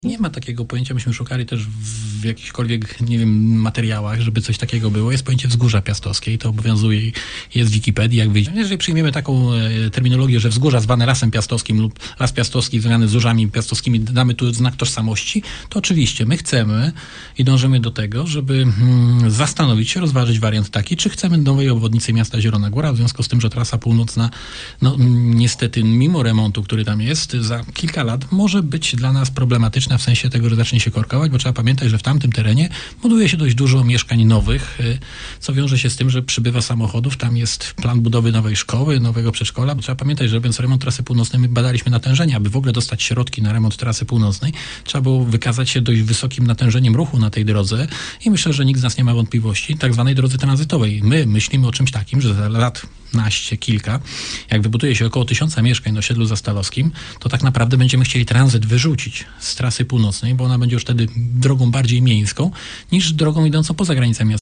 Nie ma takiego pojęcia, myśmy szukali też w jakichkolwiek, nie wiem, materiałach, żeby coś takiego było. Jest pojęcie wzgórza piastowskie i to obowiązuje, jest w Wikipedii, jak wyjdzie. Jeżeli przyjmiemy taką terminologię, że wzgórza zwane lasem piastowskim lub las piastowski związany z zórzami piastowskimi, damy tu znak tożsamości, to oczywiście my chcemy i dążymy do tego, żeby zastanowić się, rozważyć wariant taki, czy chcemy nowej obwodnicy miasta Zielona Góra, w związku z tym, że trasa północna, no niestety mimo remontu, który tam jest, za kilka lat może być dla nas problematyczna w sensie tego, że zacznie się korkować, bo trzeba pamiętać, że w tamtym terenie buduje się dość dużo mieszkań nowych, co wiąże się z tym, że przybywa samochodów, tam jest plan budowy nowej szkoły, nowego przedszkola, bo trzeba pamiętać, że robiąc remont trasy północnej, my badaliśmy natężenia, aby w ogóle dostać środki na remont trasy północnej, trzeba było wykazać się dość wysokim natężeniem ruchu na tej drodze i myślę, że nikt z nas nie ma wątpliwości, tak zwanej drodze tranzytowej. My myślimy o czymś takim, że za lat kilka, jak wybuduje się około 1000 mieszkań na osiedlu Zastalowskim, to tak naprawdę będziemy chcieli tranzyt wyrzucić z trasy północnej, bo ona będzie już wtedy drogą bardziej miejską niż drogą idącą poza granicami miasta.